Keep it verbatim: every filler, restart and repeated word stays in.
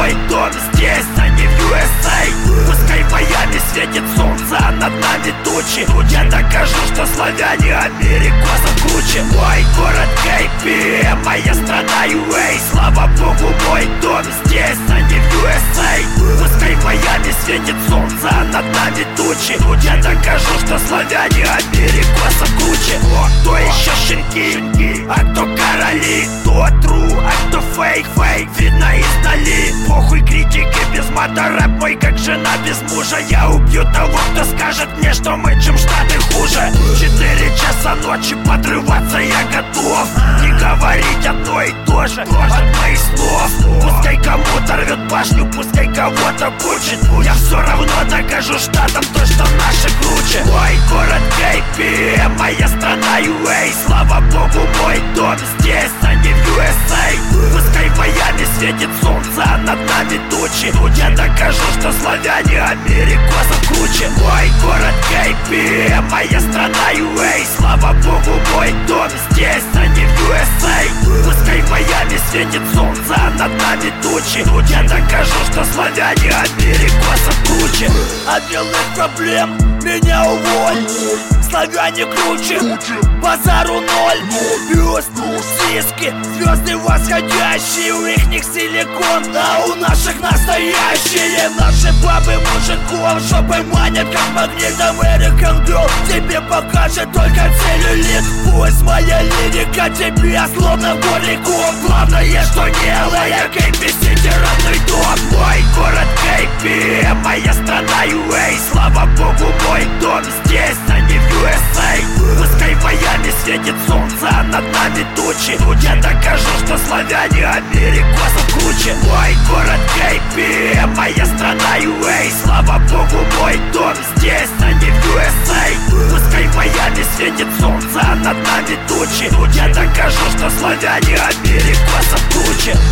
мой дом здесь, а не в ю эс эй. Пускай в Майами светит солнце, а над нами тучи. Я докажу, что славяне америкосов круче. Мой город кей пи, моя страна ю эй. Слава богу, мой дом здесь, а не в ю эс эй. Пускай в Майами светит солнце, а над нами тучи. Я докажу, что славяне америкосов круче. Кто еще щенки, а кто короли? Кто тру, а кто фейк, фейк видно издали. Похуй критики без мата, рэп мой как жена без мужа. Я убью того, кто скажет мне, что мы чем штаты хуже. Четыре часа ночи подрываться я готов. Не говорить одно и то же от моих слов. Пускай кому-то рвет башню, пускай кого-то пучит. Я все равно докажу штатам то, что наши круче. Мой город кей пи, моя страна ю эй. Слава богу, мой дом здесь, а не в ю эс эй. Пускай в Майами светит солнце, а над нами тучи. Я докажу, что славяне америкосов круче. Мой город кей пи, моя страна ю эй. Слава богу, мой дом здесь, а не в ю эс эй. Пускай в Майами светит солнце, а над нами тучи. Я докажу, что славяне америкосов круче. От белых проблем меня уволь. Славяне круче, базару ноль. Бюст, сиськи, звезды восходящие. У их них силикон, а у наших настоящие. Наши бабы мужиков жопой манят, как магнитом. American Girl тебе покажет только целлюлит. Пусть моя лирика тебе словно горликом. Главное, что делая кей пи Сити родной дом. Мой город кей пи, моя страна ю эй. Слава богу, мой дом здесь, а не в ю эс эй. Пускай в Майами светит солнце, а над нами тучи. Я докажу, что славяне америкосов круче. Мой город кей пи, моя страна ю эй. Слава богу, мой дом здесь, а не в ю эс эй. Пускай в Майами светит солнце, а над нами тучи. Я докажу, что славяне америкосов круче.